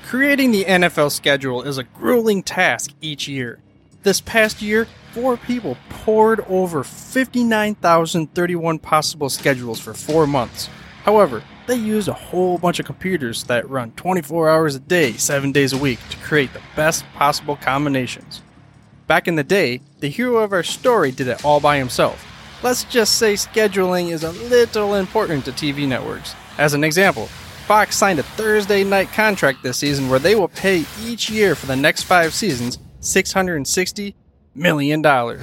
Creating the NFL schedule is a grueling task each year. This past year, 4 people poured over 59,031 possible schedules for 4 months. However, they used a whole bunch of computers that run 24 hours a day, 7 days a week to create the best possible combinations. Back in the day, the hero of our story did it all by himself. Let's just say scheduling is a little important to TV networks. As an example, Fox signed a Thursday night contract this season where they will pay each year for the next 5 seasons $660 million.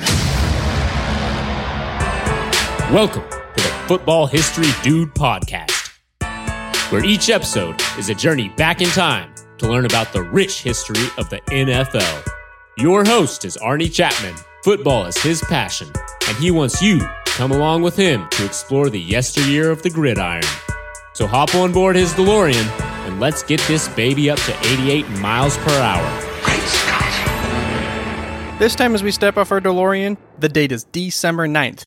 Welcome to the Football History Dude podcast, where each episode is a journey back in time to learn about the rich history of the NFL. Your host is Arnie Chapman. Football is his passion, and he wants you to come along with him to explore the yesteryear of the gridiron. So hop on board his DeLorean and let's get this baby up to 88 miles per hour. Great Scott! This time as we step off our DeLorean, the date is December 9th,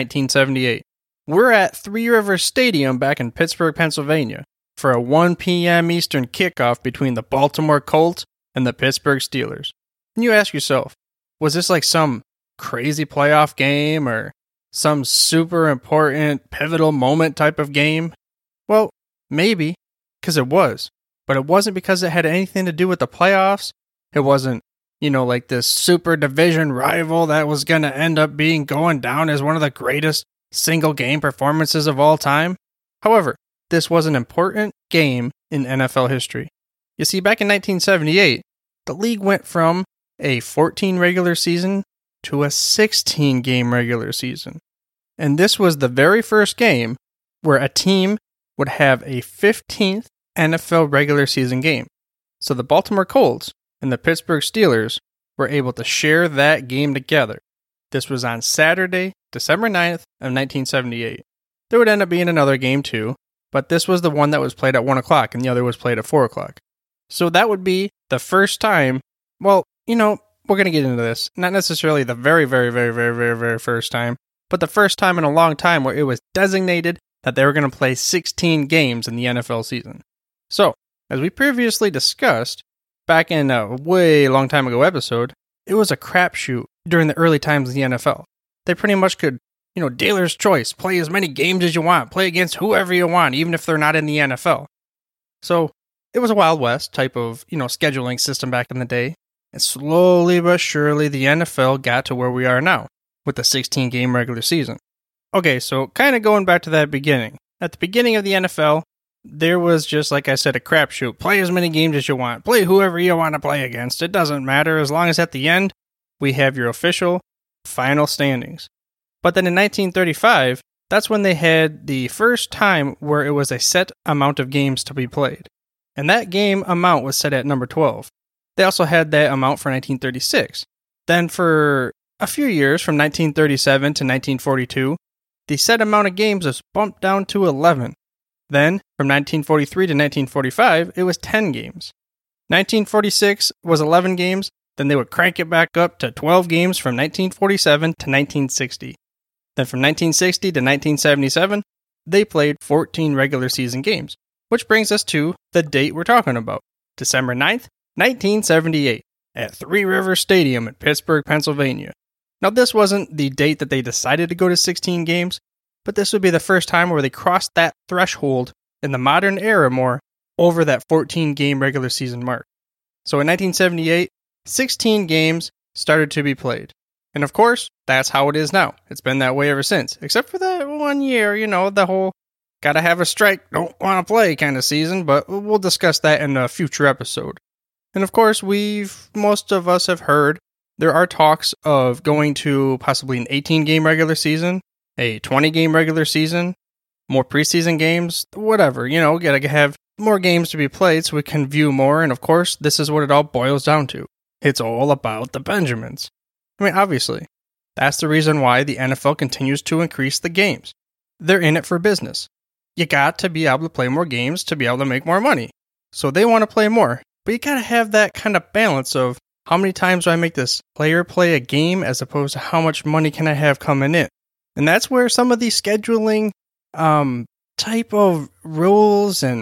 1978. We're at Three Rivers Stadium back in Pittsburgh, Pennsylvania, for a 1 p.m. Eastern kickoff between the Baltimore Colts and the Pittsburgh Steelers. And you ask yourself, was this like some crazy playoff game or some super important pivotal moment type of game? Well, maybe, because it was. But it wasn't because it had anything to do with the playoffs. It wasn't, like this super division rival that was going to end up going down as one of the greatest single game performances of all time. However, this was an important game in NFL history. You see, back in 1978, the league went from a 14 regular season to a 16 game regular season. And this was the very first game where a team would have a 15th NFL regular season game. So the Baltimore Colts and the Pittsburgh Steelers were able to share that game together. This was on Saturday, December 9th of 1978. There would end up being another game too, but this was the one that was played at 1 o'clock and the other was played at 4 o'clock. So that would be the first time, we're going to get into this. Not necessarily the very, very, very, very, very, very first time, but the first time in a long time where it was designated that they were going to play 16 games in the NFL season. So, as we previously discussed, back in a way long time ago episode, it was a crapshoot during the early times of the NFL. They pretty much could, dealer's choice, play as many games as you want, play against whoever you want, even if they're not in the NFL. So, it was a Wild West type of, scheduling system back in the day. And slowly but surely, the NFL got to where we are now, with the 16-game regular season. Okay, so kind of going back to that beginning. At the beginning of the NFL, there was just, like I said, a crapshoot. Play as many games as you want. Play whoever you want to play against. It doesn't matter as long as at the end, we have your official final standings. But then in 1935, that's when they had the first time where it was a set amount of games to be played. And that game amount was set at number 12. They also had that amount for 1936. Then for a few years, from 1937 to 1942, the set amount of games was bumped down to 11. Then, from 1943 to 1945, it was 10 games. 1946 was 11 games, then they would crank it back up to 12 games from 1947 to 1960. Then from 1960 to 1977, they played 14 regular season games, which brings us to the date we're talking about, December 9th, 1978, at Three Rivers Stadium in Pittsburgh, Pennsylvania. Now, this wasn't the date that they decided to go to 16 games, but this would be the first time where they crossed that threshold in the modern era more over that 14-game regular season mark. So in 1978, 16 games started to be played. And of course, that's how it is now. It's been that way ever since, except for that 1 year, the whole gotta have a strike, don't want to play kind of season, but we'll discuss that in a future episode. And of course, most of us have heard there are talks of going to possibly an 18-game regular season, a 20-game regular season, more preseason games, whatever. Gotta have more games to be played so we can view more. And of course, this is what it all boils down to. It's all about the Benjamins. Obviously, that's the reason why the NFL continues to increase the games. They're in it for business. You got to be able to play more games to be able to make more money. So they want to play more. But you gotta have that kind of balance of how many times do I make this player play a game as opposed to how much money can I have coming in? And that's where some of these scheduling type of rules and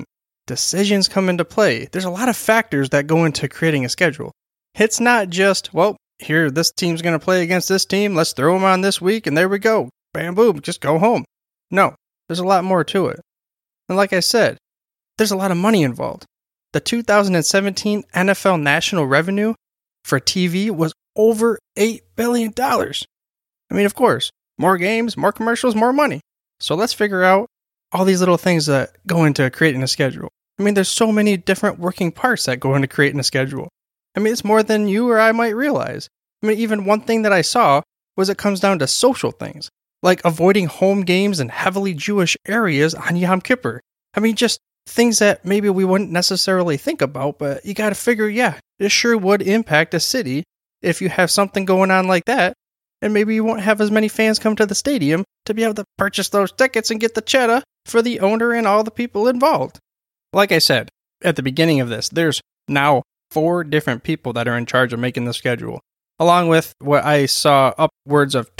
decisions come into play. There's a lot of factors that go into creating a schedule. It's not just, well, here, this team's going to play against this team. Let's throw them on this week, and there we go. Bam, boom, just go home. No, there's a lot more to it. And like I said, there's a lot of money involved. The 2017 NFL national revenue for TV was over $8 billion. I mean, of course, more games, more commercials, more money. So let's figure out all these little things that go into creating a schedule. I mean, there's so many different working parts that go into creating a schedule. I mean, it's more than you or I might realize. I mean, even one thing that I saw was it comes down to social things, like avoiding home games in heavily Jewish areas on Yom Kippur. I mean, just things that maybe we wouldn't necessarily think about, but you gotta figure, yeah, it sure would impact a city if you have something going on like that, and maybe you won't have as many fans come to the stadium to be able to purchase those tickets and get the cheddar for the owner and all the people involved. Like I said at the beginning of this, there's now 4 different people that are in charge of making the schedule, along with what I saw upwards of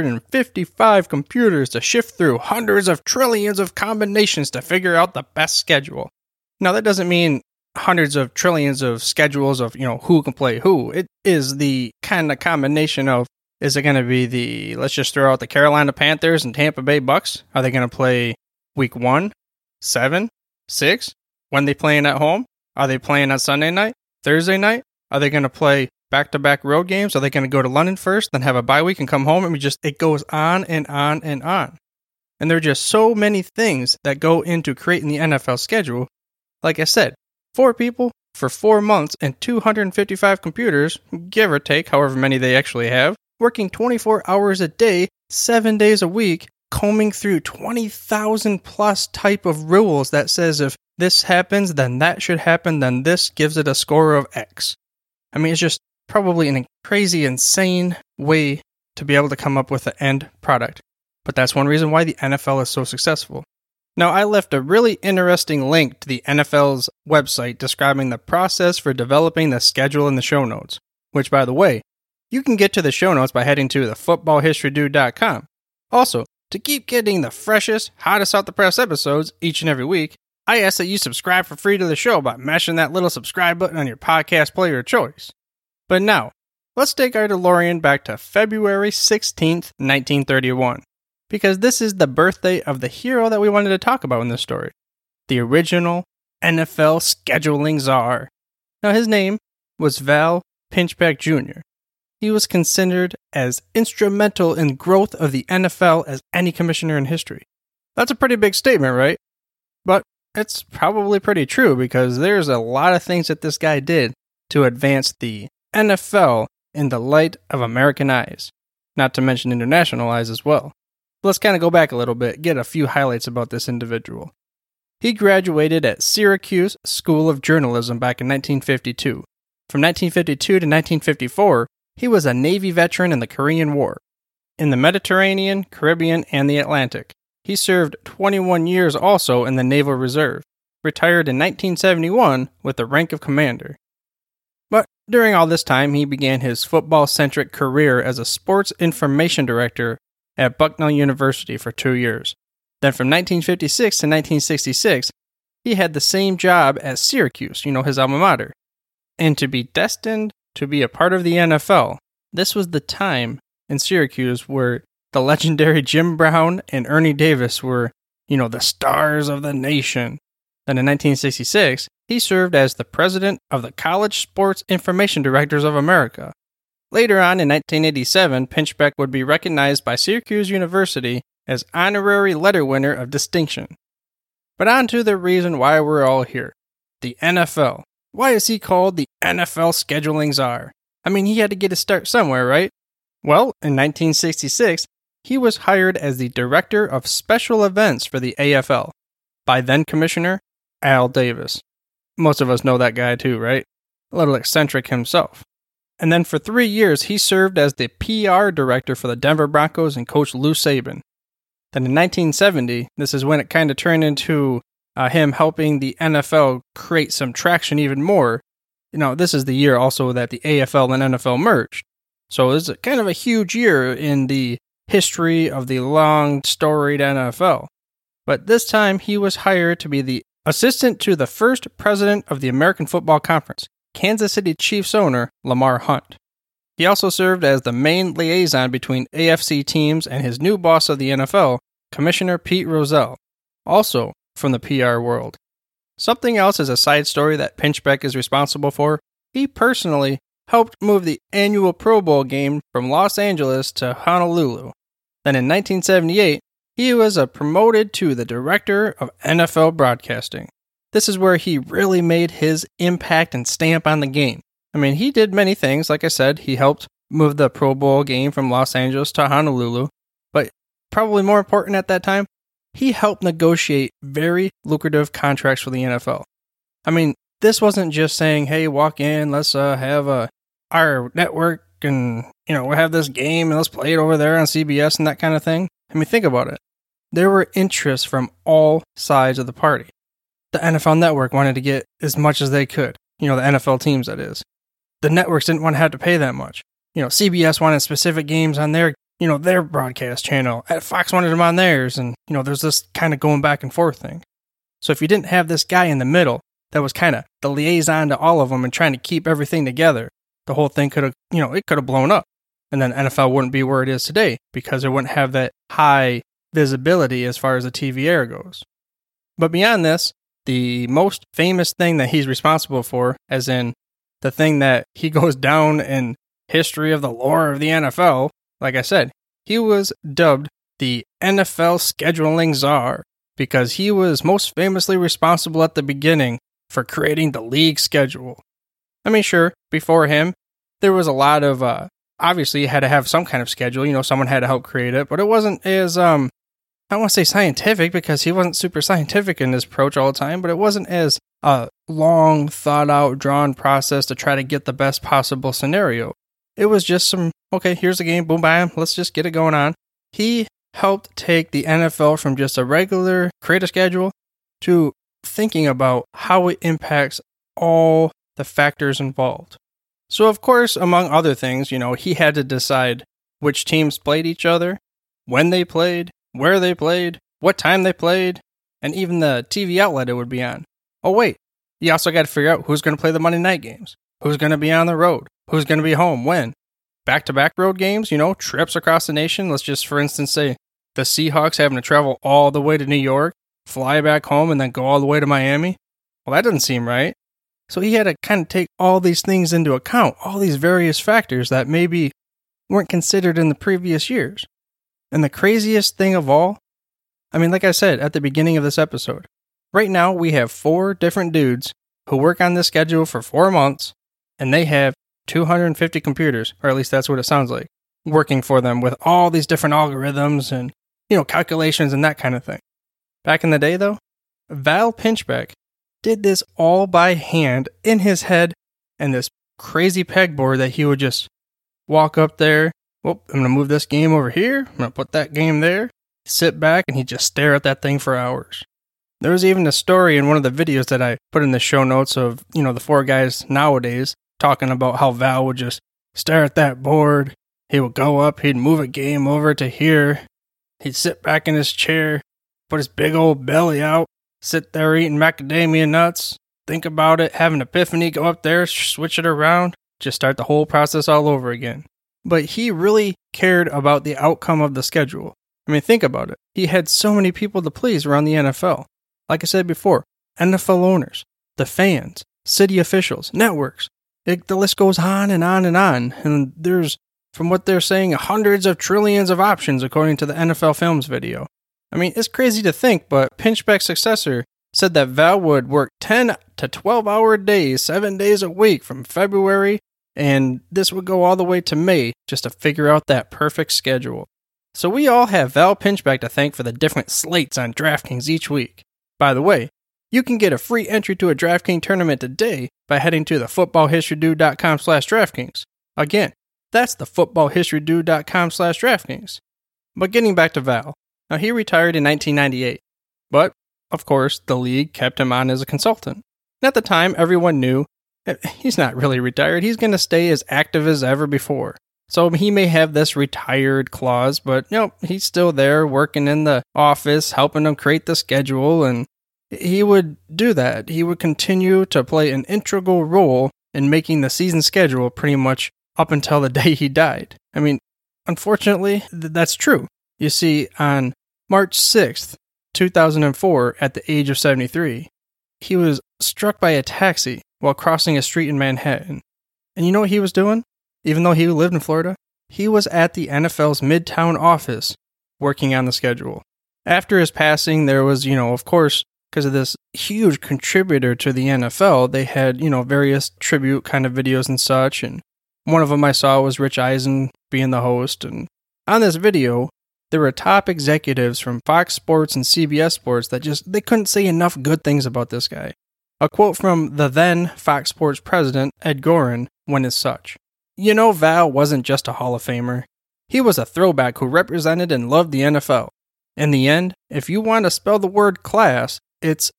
255 computers to shift through hundreds of trillions of combinations to figure out the best schedule. Now, that doesn't mean hundreds of trillions of schedules of, who can play who. It is the kind of combination of, is it going to be let's just throw out the Carolina Panthers and Tampa Bay Bucks? Are they going to play week 1, 7, 6? When they playing at home? Are they playing on Sunday night? Thursday night? Are they going to play back-to-back road games? Are they going to go to London first, then have a bye week and come home? It goes on and on and on. And there are just so many things that go into creating the NFL schedule. Like I said, 4 people for 4 months and 255 computers, give or take however many they actually have, working 24 hours a day, 7 days a week, combing through 20,000 plus type of rules that says if this happens, then that should happen, then this gives it a score of X. I mean, it's just probably a crazy, insane way to be able to come up with the end product. But that's one reason why the NFL is so successful. Now, I left a really interesting link to the NFL's website describing the process for developing the schedule in the show notes, which, by the way, you can get to the show notes by heading to thefootballhistorydude.com. Also, to keep getting the freshest, hottest out the press episodes each and every week, I ask that you subscribe for free to the show by mashing that little subscribe button on your podcast player of choice. But now, let's take our DeLorean back to February 16th, 1931, because this is the birthday of the hero that we wanted to talk about in this story, the original NFL scheduling czar. Now, his name was Val Pinchbeck Jr. He was considered as instrumental in growth of the NFL as any commissioner in history. That's a pretty big statement, right? But it's probably pretty true because there's a lot of things that this guy did to advance the NFL in the light of American eyes, not to mention international eyes as well. Let's kind of go back a little bit, get a few highlights about this individual. He graduated at Syracuse School of Journalism back in 1952. From 1952 to 1954, he was a Navy veteran in the Korean War, in the Mediterranean, Caribbean, and the Atlantic. He served 21 years also in the Naval Reserve, retired in 1971 with the rank of commander. But during all this time, he began his football-centric career as a sports information director at Bucknell University for 2 years. Then from 1956 to 1966, he had the same job at Syracuse, his alma mater. And to be destined to be a part of the NFL, this was the time in Syracuse where the legendary Jim Brown and Ernie Davis were, the stars of the nation. Then in 1966, he served as the president of the College Sports Information Directors of America. Later on in 1987, Pinchbeck would be recognized by Syracuse University as honorary letter winner of distinction. But on to the reason why we're all here. The NFL. Why is he called the NFL scheduling czar? I mean, he had to get his start somewhere, right? Well, in 1966, he was hired as the director of special events for the AFL by then-commissioner Al Davis. Most of us know that guy too, right? A little eccentric himself. And then for 3 years, he served as the PR director for the Denver Broncos and coach Lou Saban. Then in 1970, this is when it kind of turned into him helping the NFL create some traction even more. This is the year also that the AFL and NFL merged. So it's kind of a huge year in the history of the long, storied NFL. But this time, he was hired to be the assistant to the first president of the American Football Conference, Kansas City Chiefs owner Lamar Hunt. He also served as the main liaison between AFC teams and his new boss of the NFL, Commissioner Pete Rozelle, also from the PR world. Something else is a side story that Pinchbeck is responsible for. He personally helped move the annual Pro Bowl game from Los Angeles to Honolulu. Then in 1978, he was promoted to the director of NFL broadcasting. This is where he really made his impact and stamp on the game. I mean, he did many things. Like I said, he helped move the Pro Bowl game from Los Angeles to Honolulu. But probably more important at that time, he helped negotiate very lucrative contracts for the NFL. I mean, this wasn't just saying, hey, walk in, let's have our network and, we'll have this game and let's play it over there on CBS and that kind of thing. I mean, think about it. There were interests from all sides of the party. The NFL network wanted to get as much as they could. The NFL teams, that is. The networks didn't want to have to pay that much. CBS wanted specific games on their broadcast channel. Fox wanted them on theirs, and, there's this kind of going back and forth thing. So if you didn't have this guy in the middle that was kind of the liaison to all of them and trying to keep everything together, the whole thing could have, it could have blown up. And then NFL wouldn't be where it is today because it wouldn't have that high visibility as far as the TV air goes. But beyond this, the most famous thing that he's responsible for, as in the thing that he goes down in history of the lore of the NFL, like I said, he was dubbed the NFL scheduling czar because he was most famously responsible at the beginning for creating the league schedule. I mean, sure, before him, there was a lot of, obviously you had to have some kind of schedule, someone had to help create it, but it wasn't as, I don't want to say scientific because he wasn't super scientific in his approach all the time, but it wasn't as a long, thought-out, drawn process to try to get the best possible scenario. It was just okay, here's the game, boom, bam, let's just get it going on. He helped take the NFL from just a regular create a schedule to thinking about how it impacts all the factors involved. So, of course, among other things, he had to decide which teams played each other, when they played, where they played, what time they played, and even the TV outlet it would be on. Oh, wait, you also got to figure out who's going to play the Monday night games, who's going to be on the road, who's going to be home, when. Back-to-back road games, trips across the nation. Let's just, for instance, say the Seahawks having to travel all the way to New York, fly back home, and then go all the way to Miami. Well, that doesn't seem right. So he had to kind of take all these things into account, all these various factors that maybe weren't considered in the previous years. And the craziest thing of all, I mean, like I said at the beginning of this episode, right now we have 4 different dudes who work on this schedule for 4 months, and they have 250 computers, or at least that's what it sounds like, working for them with all these different algorithms and, calculations and that kind of thing. Back in the day, though, Val Pinchbeck did this all by hand in his head and this crazy pegboard that he would just walk up there. Well, I'm going to move this game over here. I'm going to put that game there. Sit back and he'd just stare at that thing for hours. There was even a story in one of the videos that I put in the show notes of, the 4 guys nowadays talking about how Val would just stare at that board. He would go up, he'd move a game over to here. He'd sit back in his chair, put his big old belly out, sit there eating macadamia nuts, think about it, have an epiphany, go up there, switch it around, just start the whole process all over again. But he really cared about the outcome of the schedule. I mean, think about it. He had so many people to please around the NFL. Like I said before, NFL owners, the fans, city officials, networks. The list goes on and on and on. And there's, from what they're saying, hundreds of trillions of options according to the NFL Films video. I mean, it's crazy to think, but Pinchbeck's successor said that Val would work 10 to 12-hour days, 7 days a week from February, and this would go all the way to May just to figure out that perfect schedule. So we all have Val Pinchbeck to thank for the different slates on DraftKings each week. By the way, you can get a free entry to a DraftKings tournament today by heading to thefootballhistorydude.com/DraftKings. Again, that's thefootballhistorydude.com/DraftKings. But getting back to Val. Now, he retired in 1998, but, of course, the league kept him on as a consultant. And at the time, everyone knew he's not really retired. He's going to stay as active as ever before. So he may have this retired clause, but, he's still there working in the office, helping them create the schedule, and he would do that. He would continue to play an integral role in making the season schedule pretty much up until the day he died. I mean, unfortunately, that's true. You see, on March 6th, 2004, at the age of 73, he was struck by a taxi while crossing a street in Manhattan. And you know what he was doing? Even though he lived in Florida, he was at the NFL's Midtown office working on the schedule. After his passing, there was, of course, because of this huge contributor to the NFL, they had, various tribute kind of videos and such. And one of them I saw was Rich Eisen being the host. And on this video, there were top executives from Fox Sports and CBS Sports that they couldn't say enough good things about this guy. A quote from the then Fox Sports president, Ed Goren, went as such. Val wasn't just a Hall of Famer. He was a throwback who represented and loved the NFL. In the end, if you want to spell the word class, it's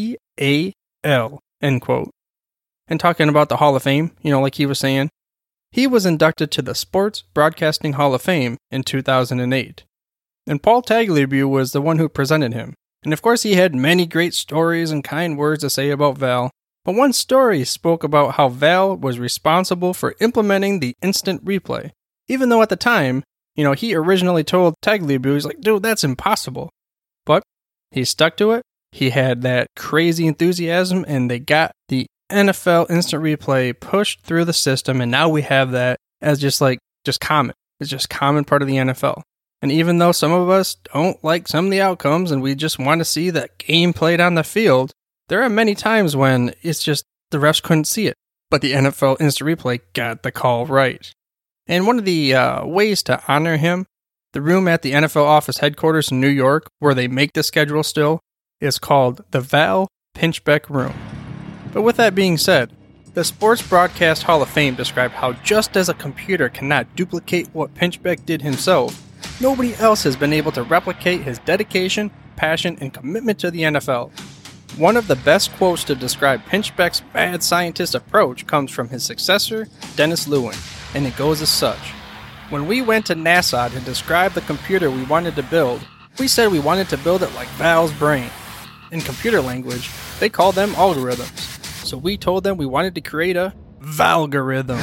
V-A-L, end quote. And talking about the Hall of Fame, like he was saying, he was inducted to the Sports Broadcasting Hall of Fame in 2008. And Paul Tagliabue was the one who presented him. And of course he had many great stories and kind words to say about Val, but one story spoke about how Val was responsible for implementing the instant replay, even though at the time, he originally told Tagliabue, he's like, dude, that's impossible. But he stuck to it. He had that crazy enthusiasm, and they got the NFL instant replay pushed through the system, and now we have that as just common. It's just common part of the NFL. And even though some of us don't like some of the outcomes and we just want to see that game played on the field, there are many times when it's just the refs couldn't see it. But the NFL instant replay got the call right. And one of the ways to honor him, the room at the NFL office headquarters in New York, where they make the schedule still, is called the Val Pinchbeck Room. But with that being said, the Sports Broadcast Hall of Fame described how just as a computer cannot duplicate what Pinchbeck did himself, nobody else has been able to replicate his dedication, passion, and commitment to the NFL. One of the best quotes to describe Pinchbeck's mad scientist approach comes from his successor, Dennis Lewin, and it goes as such. When we went to NASA to describe the computer we wanted to build, we said we wanted to build it like Val's brain. In computer language, they call them algorithms. So we told them we wanted to create a Valgorithm.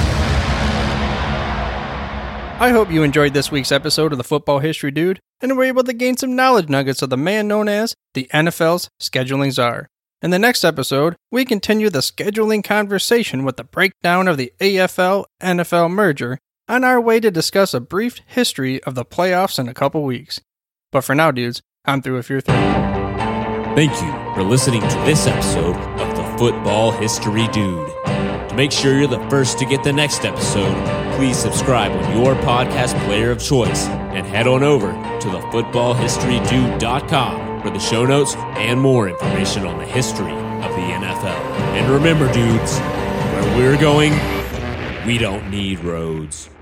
I hope you enjoyed this week's episode of the Football History Dude and were able to gain some knowledge nuggets of the man known as the NFL's scheduling czar. In the next episode, we continue the scheduling conversation with the breakdown of the AFL-NFL merger on our way to discuss a brief history of the playoffs in a couple weeks. But for now, dudes, I'm through with your thing. Thank you for listening to this episode of the Football History Dude. To make sure you're the first to get the next episode, please subscribe on your podcast player of choice and head on over to thefootballhistorydude.com for the show notes and more information on the history of the NFL. And remember, dudes, where we're going, we don't need roads.